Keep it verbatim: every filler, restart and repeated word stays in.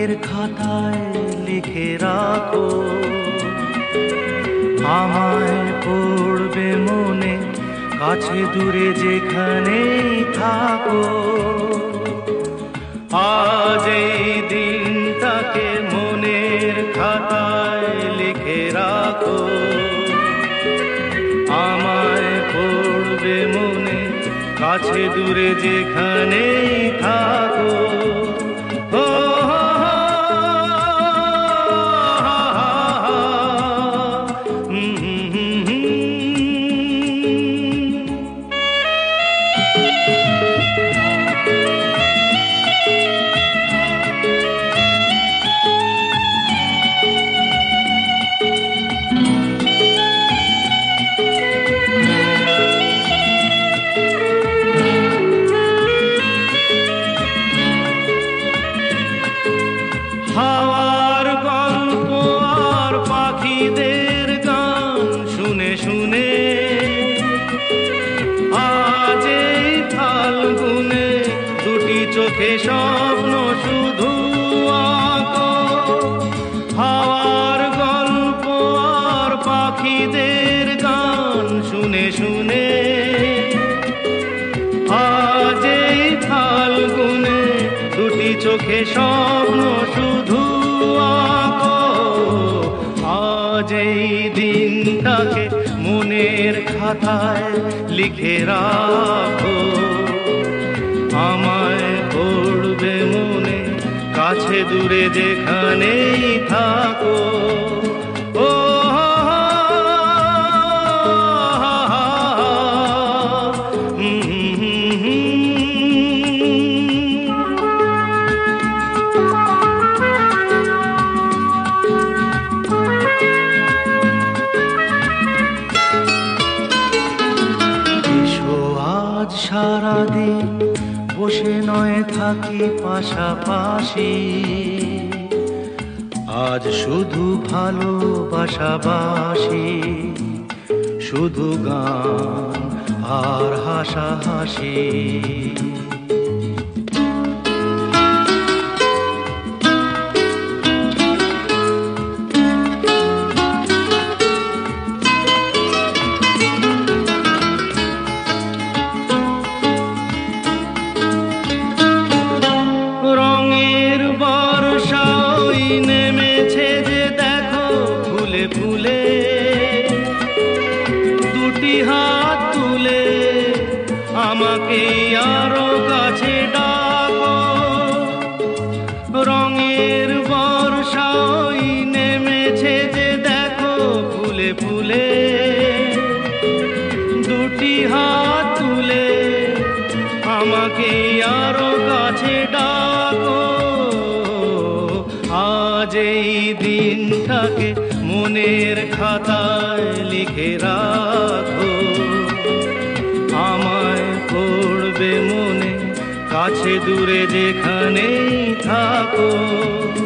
মনের খাতায় লিখে রাখো, আমায় পড়বে মনে কাছে দূরে যেখানেই থাকো। আজ এই দিনটাকে মনের খাতায় লিখে রাখো, আমায় পড়বে মনে কাছে দূরে যেখানেই থাকো। হাওয়ার গল্প আর পাখিদের গান শুনে শুনে আজ এই ফাল্গুনে দুটি চোখে স্বপ্ন শুধু আঁকো। হাওয়ার গল্প আর পাখিদের গান শুনে শুনে আজ এই ফাল্গুনে দুটি চোখে স্বপ্ন শুধু আঁকো। আজ এই দিনটাকে মনের খাতায় লিখে রাখো, আমায় পড়বে মনে কাছে দূরে যেখানেই থাকো। ও সারাদিন বসে নয় থাকি পাশাপাশি, আজ শুধু ভালোবাসাবাসি, শুধু গান আর হাসাহাসি। নেমেছে যে দেখো ফুলে ফুলে, দুটি হাত তুলে আমাকে আরো কাছে ডাকো। রঙের বর্ষা ওই নেমেছে যে দেখো ফুলে ফুলে, দুটি হাত তুলে আমাকে আরো কাছে ডাকো। আজ এই দিনটাকে মনের খাতায় লিখে রাখো, আমায় পড়বে মনে কাছে দূরে যেখানেই থাকো।